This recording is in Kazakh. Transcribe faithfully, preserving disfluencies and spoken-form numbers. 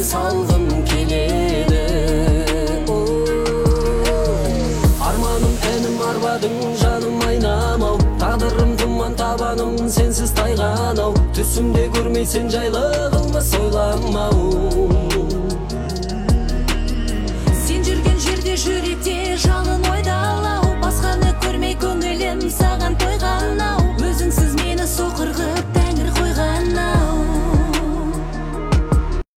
салгым келеді. Арманым әнім арбадың жаным айнамау, тағдырым тұман табаным сенсіз тайғанау, түсімде көрмейсен жайлы қылмыс ойламау. Сен жүрген жерде жүректе